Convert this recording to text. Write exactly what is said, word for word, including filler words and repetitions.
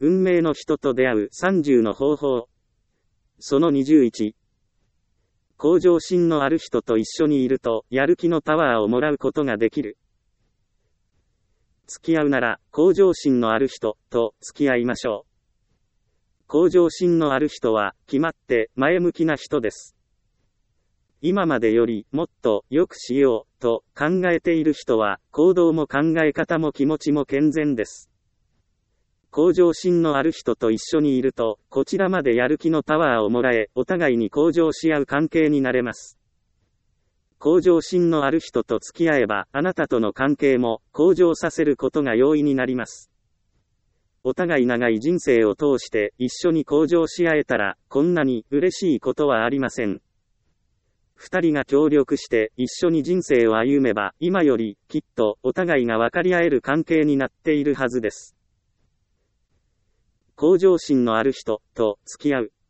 運命の人と出会うさんじゅうの方法。そのにじゅういち。向上心のある人と一緒にいると、やる気のパワーをもらうことができる。付き合うなら、向上心のある人と付き合いましょう。向上心のある人は、決まって前向きな人です。今までよりもっと良くしようと考えている人は、行動も考え方も気持ちも健全です。向上心のある人と一緒にいると、こちらまでやる気のパワーをもらえ、お互いに向上し合う関係になれます。向上心のある人と付き合えば、あなたとの関係も向上させることが容易になります。お互い長い人生を通して一緒に向上し合えたら、こんなに嬉しいことはありません。二人が協力して一緒に人生を歩めば、今よりきっとお互いが分かり合える関係になっているはずです。向上心のある人と付き合う。